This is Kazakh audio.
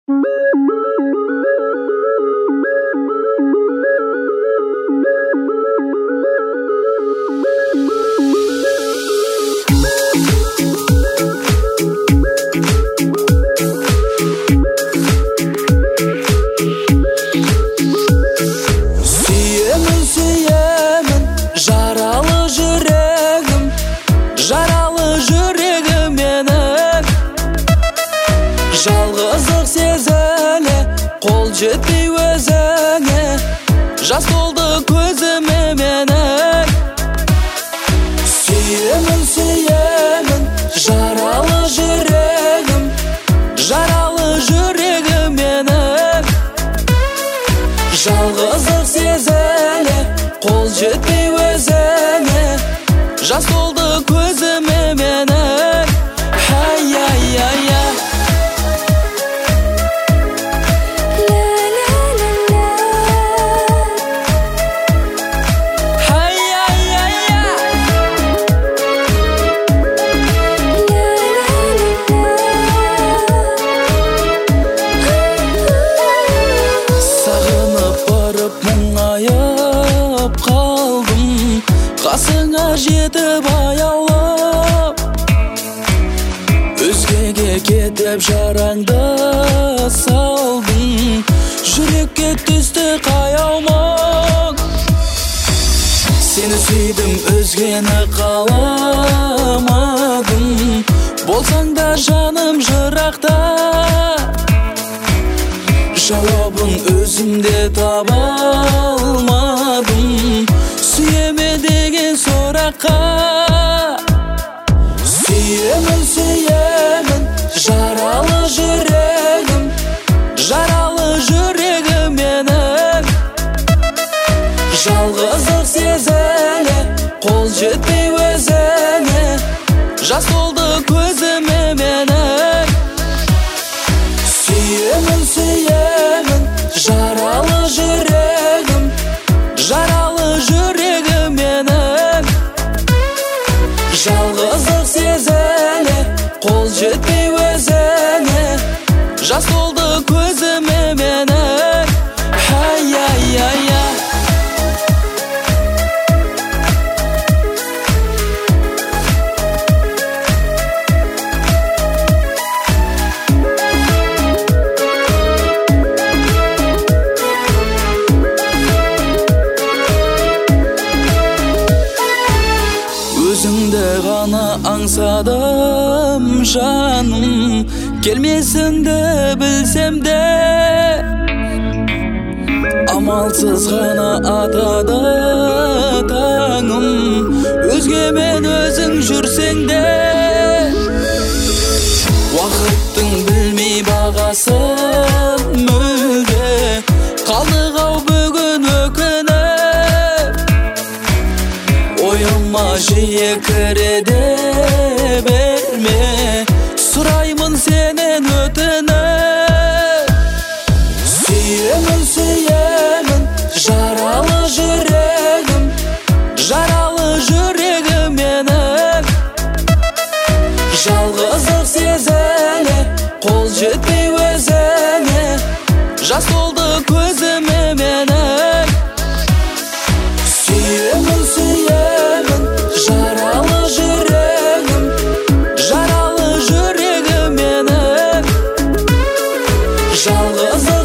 Жаралы жүрегім менің, жалғыздық сезіле, қол жетпей өзіңе, жас толды көзіме менің. Сүйемін, сүйемін, жаралы жүрегім менің, жалғыздық сезіле, қол жетпей өзіңе, жас толды көзіме менің. Ай-яй-яй-яй, сағынып барып мұңайып қалдым, қасыңа жетіп аяулап, өзгеге кетіп жараңды салдың, жүрекке түсті қаяумын. Сені сүйдім, өзгені қаламадым, болсаң да жаным жырақта, жауабын өзімде таба алмадым, сүйеме деген сұраққа. Сүйемін, сүйемін, жаралы жүрегім менің, жалғыздық сезіле, қол жетпей өзіңе, жас толды көзіме менің. Сүйемін, сүйемін, жаралы жүрегім менің, жалғыздық сезіле, қол жетпей өзіңе, жас толды көзіме менің. Ай-яй-яй-яй, өзіңді ғана аңсадым жаным, келмесіңді білсем де, амалсыз ғана атады таңым, өзгемен өзің жүрсең де. Уақыттың білмей бағасын мүлде, қалдық-ау бүгін өкініп, ойыма жиі кіреде берме, сұраймын сенен өтініп. Сүйемін, сүйемін, жаралы жүрегім менің, жалғыздық сезіле, қол жетпей өзіңе, жас толды көзіме менің. Сүйемін, сүйемін, жаралы жүрегім менің, жалғыздық